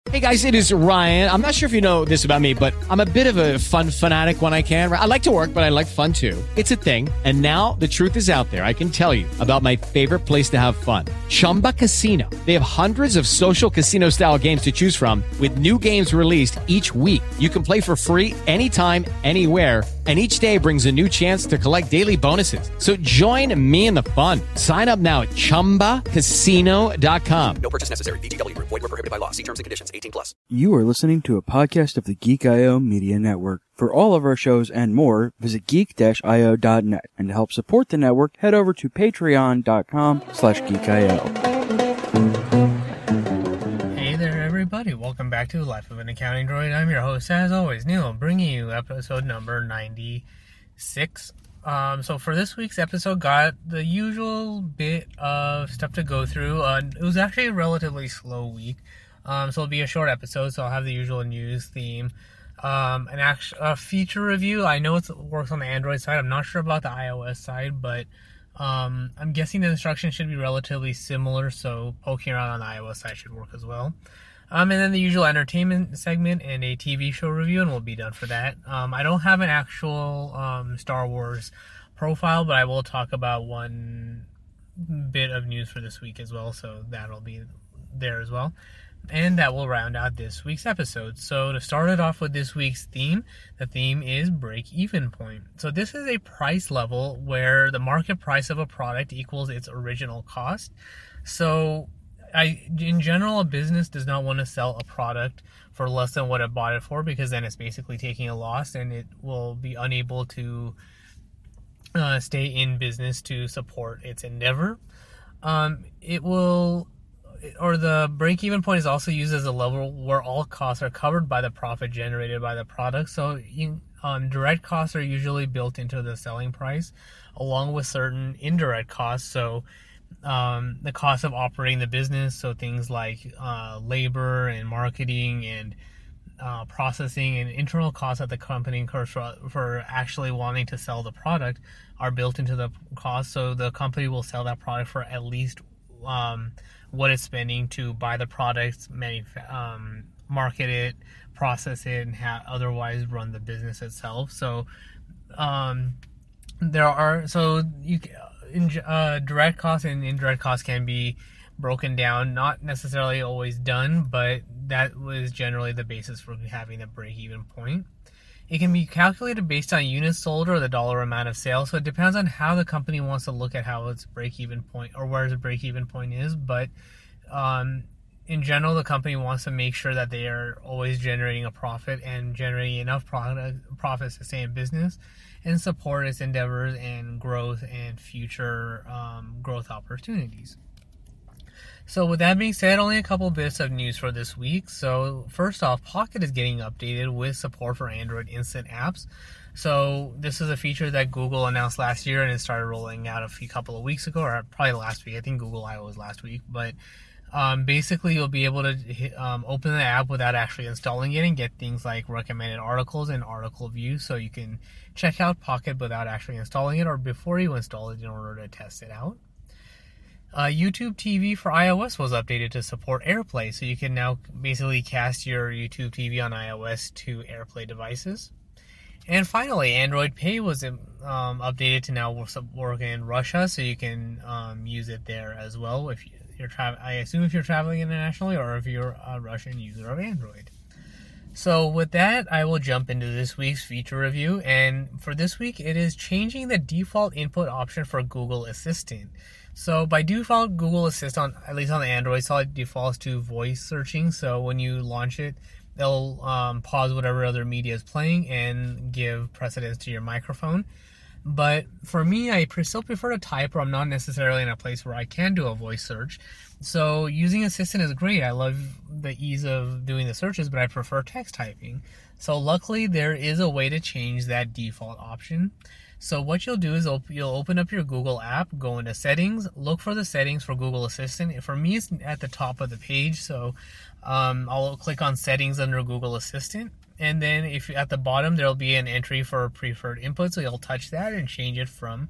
Hey guys, it is Ryan. I'm not sure if you know this about me, but I'm a bit of a fun fanatic when I can. I like to work, but I like fun too. It's a thing. And now the truth is out there. I can tell you about my favorite place to have fun. Chumba Casino. They have hundreds of social casino style games to choose from with new games released each week. You can play for free anytime, anywhere. And each day brings a new chance to collect daily bonuses. So join me in the fun. Sign up now at ChumbaCasino.com. No purchase necessary. VGW. Void where prohibited by law. See terms and conditions. 18+. You are listening to a podcast of the Geek.io Media Network. For all of our shows and more, visit geek-io.net. And to help support the network, head over to patreon.com/geekio. Hey there, everybody. Welcome back to Life of an Accounting Droid. I'm your host, as always, Neil, bringing you episode number 96. So for this week's episode, got the usual bit of stuff to go through. It was actually a relatively slow week. So it'll be a short episode, so I'll have the usual news theme. A feature review. I know it works on the Android side. I'm not sure about the iOS side, but I'm guessing the instructions should be relatively similar, so poking around on the iOS side should work as well. And then the usual entertainment segment and a TV show review, and we'll be done for that. I don't have an actual Star Wars profile, but I will talk about one bit of news for this week as well, so that'll be there as well. And that will round out this week's episode. So to start it off with this week's theme, the theme is break-even point. So this is a price level where the market price of a product equals its original cost. So in general, a business does not want to sell a product for less than what it bought it for, because then it's basically taking a loss and it will be unable to stay in business to support its endeavor. The break-even point is also used as a level where all costs are covered by the profit generated by the product. So direct costs are usually built into the selling price, along with certain indirect costs. So the cost of operating the business, so things like labor and marketing and processing and internal costs that the company incurs for actually wanting to sell the product are built into the cost. So the company will sell that product for at least what it's spending to buy the product, market it, process it, and otherwise run the business itself. So direct costs and indirect costs can be broken down, not necessarily always done, but that was generally the basis for having a break-even point. It can be calculated based on units sold or the dollar amount of sales, so it depends on how the company wants to look at how its break-even point or where the break-even point is. But in general, the company wants to make sure that they are always generating a profit and generating enough profits to stay in business and support its endeavors and growth and future growth opportunities. So with that being said, only a couple bits of news for this week. So first off, Pocket is getting updated with support for Android Instant Apps. So this is a feature that Google announced last year and it started rolling out a couple of weeks ago, or probably last week. I think Google I/O was last week. But basically you'll be able to open the app without actually installing it and get things like recommended articles and article views. So you can check out Pocket without actually installing it or before you install it in order to test it out. YouTube TV for iOS was updated to support AirPlay, so you can now basically cast your YouTube TV on iOS to AirPlay devices. And finally, Android Pay was updated to now work in Russia, so you can use it there as well. If you're I assume if you're traveling internationally or if you're a Russian user of Android. So with that, I will jump into this week's feature review. And for this week, it is changing the default input option for Google Assistant. So by default, Google Assistant, at least on the Android side, defaults to voice searching. So when you launch it, they'll pause whatever other media is playing and give precedence to your microphone. But for me, I still prefer to type, or I'm not necessarily in a place where I can do a voice search. So using Assistant is great. I love the ease of doing the searches, but I prefer text typing. So luckily, there is a way to change that default option. So what you'll do is you'll open up your Google app, go into settings, look for the settings for Google Assistant. For me, it's at the top of the page. So I'll click on settings under Google Assistant. And then if at the bottom, there'll be an entry for preferred input. So you'll touch that and change it from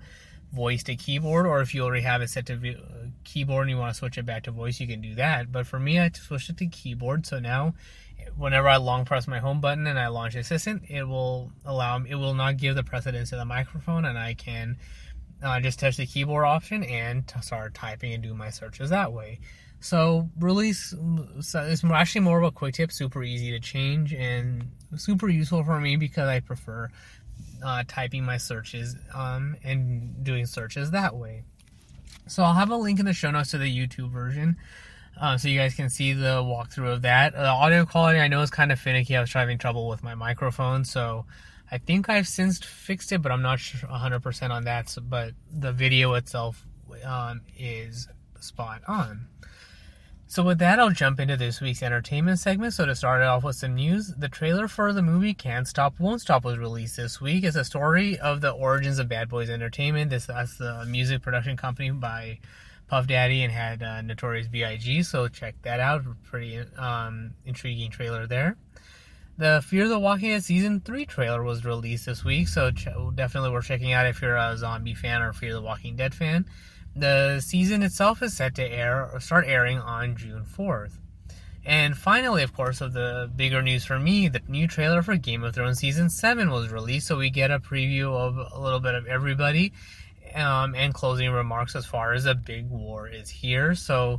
voice to keyboard, or if you already have it set to keyboard and you want to switch it back to voice, you can do that. But for me, I switched it to keyboard, so now whenever I long press my home button and I launch Assistant, it will not give the precedence to the microphone, and I can just touch the keyboard option and start typing and do my searches that way. So really, it's actually more of a quick tip, super easy to change, and super useful for me because I prefer typing my searches and doing searches that way. So I'll have a link in the show notes to the YouTube version, so you guys can see the walkthrough of that. The audio quality I know is kind of finicky. I was having trouble with my microphone, so I think I've since fixed it, but I'm not sure 100% on that. But the video itself is spot on. So with that, I'll jump into this week's entertainment segment. So to start it off with some news, the trailer for the movie Can't Stop, Won't Stop was released this week. It's a story of the origins of Bad Boys Entertainment. That's the music production company by Puff Daddy and had Notorious B.I.G. So check that out. Pretty intriguing trailer there. The Fear the Walking Dead Season 3 trailer was released this week. So definitely worth checking out if you're a zombie fan or Fear the Walking Dead fan. The season itself is set to start airing on June 4th. And finally, of course, of the bigger news for me, the new trailer for Game of Thrones Season 7 was released, so we get a preview of a little bit of everybody, and closing remarks as far as a big war is here. So,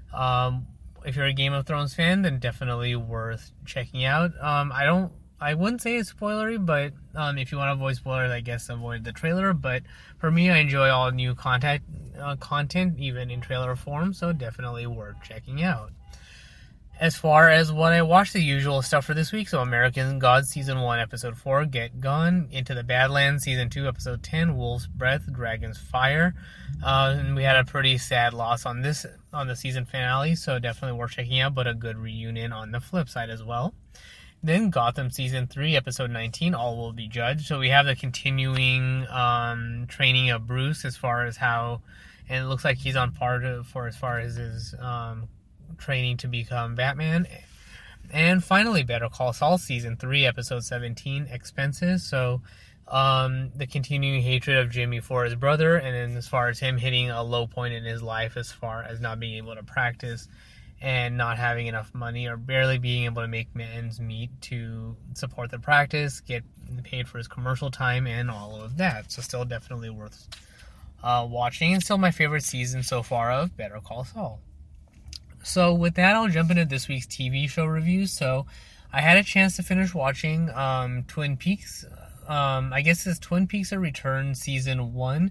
if you're a Game of Thrones fan, then definitely worth checking out. I wouldn't say it's spoilery, but if you want to avoid spoilers, I guess avoid the trailer. But for me, I enjoy all new content, even in trailer form, so definitely worth checking out. As far as what I watched, the usual stuff for this week, so American Gods Season 1, Episode 4, Get Gone, Into the Badlands, Season 2, Episode 10, Wolf's Breath, Dragon's Fire. And we had a pretty sad loss on the season finale, so definitely worth checking out, but a good reunion on the flip side as well. Then Gotham Season 3, Episode 19, All Will Be Judged. So we have the continuing training of Bruce as far as how, and it looks like he's on par for as far as his training to become Batman. And finally, Better Call Saul Season 3, Episode 17, Expenses. So the continuing hatred of Jimmy for his brother, and then as far as him hitting a low point in his life as far as not being able to practice and not having enough money or barely being able to make ends meet to support the practice, get paid for his commercial time, and all of that. So still definitely worth watching, and still my favorite season so far of Better Call Saul. So with that, I'll jump into this week's TV show reviews. So I had a chance to finish watching Twin Peaks. I guess it's Twin Peaks: A Return Season 1.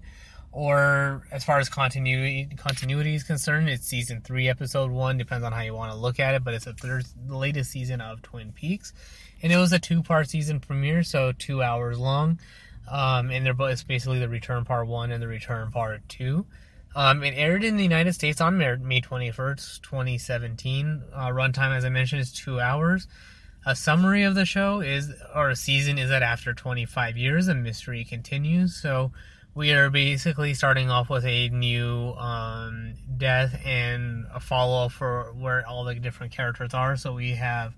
Or as far as continuity is concerned, it's Season 3, Episode 1. Depends on how you want to look at it, but it's the latest season of Twin Peaks. And it was a 2-part season premiere, so 2 hours long. And it's basically the Return Part 1 and the Return Part 2. It aired in the United States on May 21st, 2017. Runtime, as I mentioned, is 2 hours. A summary of the season is that after 25 years, a mystery continues. So we are basically starting off with a new death and a follow-up for where all the different characters are. So we have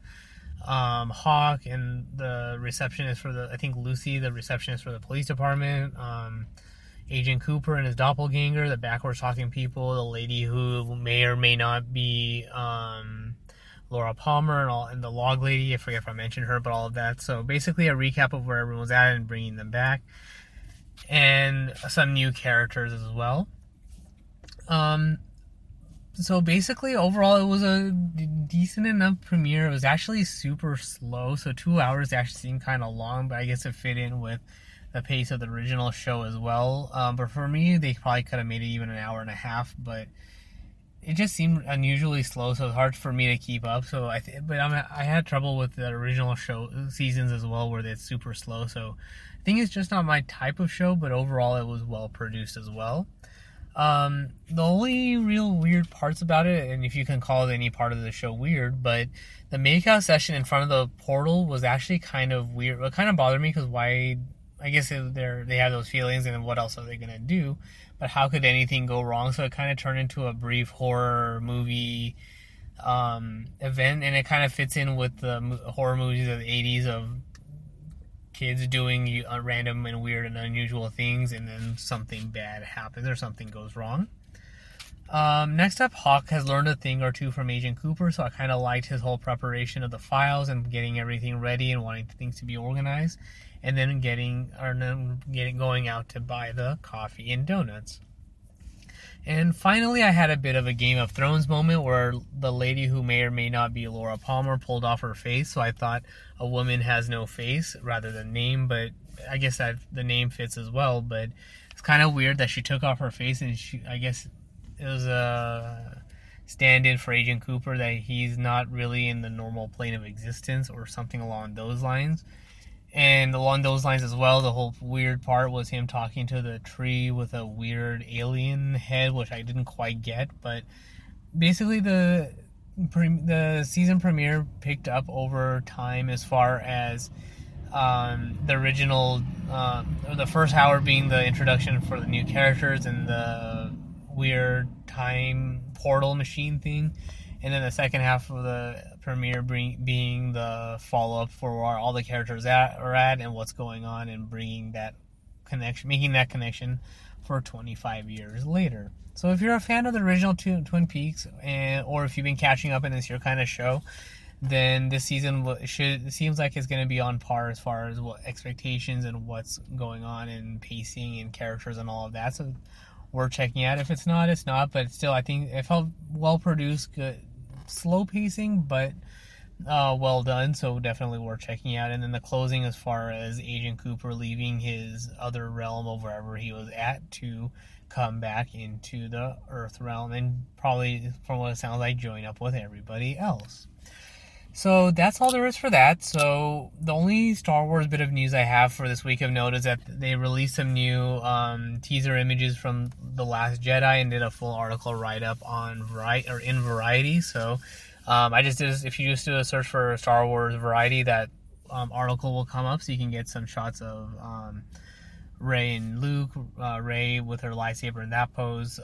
Hawk and the receptionist Lucy, the receptionist for the police department, Agent Cooper and his doppelganger, the backwards talking people, the lady who may or may not be Laura Palmer, and the log lady. I forget if I mentioned her, but all of that. So basically a recap of where everyone's at and bringing them back. And some new characters as well. So basically, overall, it was a decent enough premiere. It was actually super slow, so 2 hours actually seemed kind of long, but I guess it fit in with the pace of the original show as well. But for me, they probably could have made it even an hour and a half, but it just seemed unusually slow, so it's hard for me to keep up. So I had trouble with the original show seasons as well, where it's super slow. So I think it's just not my type of show, but overall it was well produced as well. The only real weird parts about it, and if you can call it any part of the show weird, but the makeout session in front of the portal was actually kind of weird. It kind of bothered me because why? I guess they have those feelings, and what else are they gonna do? But how could anything go wrong? So it kind of turned into a brief horror movie event, and it kind of fits in with the horror movies of the 80s of kids doing random and weird and unusual things, and then something bad happens or something goes wrong. Next up, Hawk has learned a thing or two from Agent Cooper, so I kind of liked his whole preparation of the files and getting everything ready and wanting things to be organized, and then going out to buy the coffee and donuts. And finally, I had a bit of a Game of Thrones moment where the lady who may or may not be Laura Palmer pulled off her face, so I thought a woman has no face rather than name, but I guess that the name fits as well, but it's kind of weird that she took off her face, and I guess it was a stand-in for Agent Cooper that he's not really in the normal plane of existence or something along those lines. And along those lines as well, the whole weird part was him talking to the tree with a weird alien head, which I didn't quite get. But basically, the season premiere picked up over time as far as the original, the first hour being the introduction for the new characters and the weird time portal machine thing. And then the second half of the premiere being the follow-up for where all the characters are at and what's going on, and bringing that connection, making that connection for 25 years later. So if you're a fan of the original Twin Peaks, or if you've been catching up and it's your kind of show, then this season seems like it's going to be on par as far as what expectations and what's going on and pacing and characters and all of that. So we're checking out. If it's not, it's not. But still, I think it felt well produced, good, slow pacing, but well done. So definitely worth checking out. And then the closing, as far as Agent Cooper leaving his other realm of wherever he was at to come back into the Earth realm, and probably, from what it sounds like, join up with everybody else. So that's all there is for that. So the only Star Wars bit of news I have for this week of note is that they released some new teaser images from The Last Jedi and did a full article write-up on in Variety. So I just did, if you just do a search for Star Wars Variety, that article will come up, so you can get some shots of Rey and Luke, Rey with her lightsaber in that pose,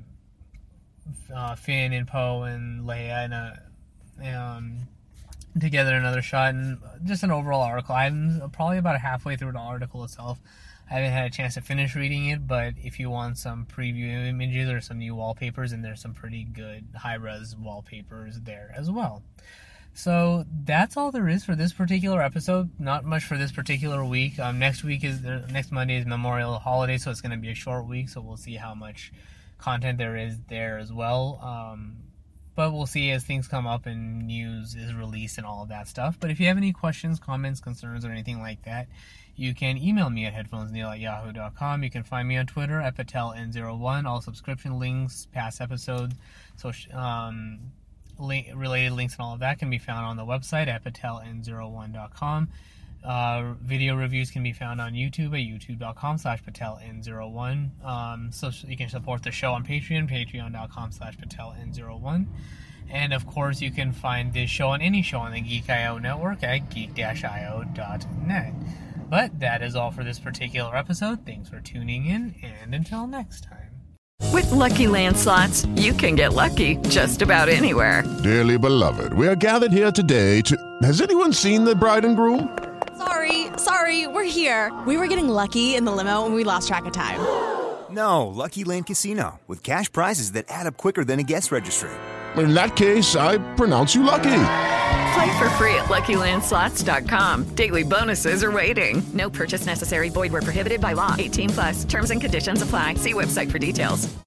Finn and Poe and Leia together, another shot, and just an overall article. I'm probably about halfway through the article itself. I haven't had a chance to finish reading it, but if you want some preview images or some new wallpapers, and there's some pretty good high-res wallpapers there as well. So that's all there is for this particular episode. Not much for this particular week. Next Monday is Memorial Holiday, so it's going to be a short week, so we'll see how much content there is there as well. But we'll see as things come up and news is released and all of that stuff. But if you have any questions, comments, concerns, or anything like that, you can email me at headphonesneil@yahoo.com. You can find me on Twitter at PatelN01. All subscription links, past episodes, related links and all of that can be found on the website at PatelN01.com. Video reviews can be found on YouTube at youtube.com/PatelN01. So you can support the show on Patreon, patreon.com/PatelN01. And of course, you can find this show on any show on the Geek.io network at geek-io.net. But that is all for this particular episode. Thanks for tuning in, and until next time. With Lucky Land Slots, you can get lucky just about anywhere. Dearly beloved, we are gathered here today to... Has anyone seen the bride and groom? Sorry, we're here. We were getting lucky in the limo and we lost track of time. No, Lucky Land Casino, with cash prizes that add up quicker than a guest registry. In that case, I pronounce you lucky. Play for free at LuckyLandSlots.com. Daily bonuses are waiting. No purchase necessary. Void where prohibited by law. 18+. Terms and conditions apply. See website for details.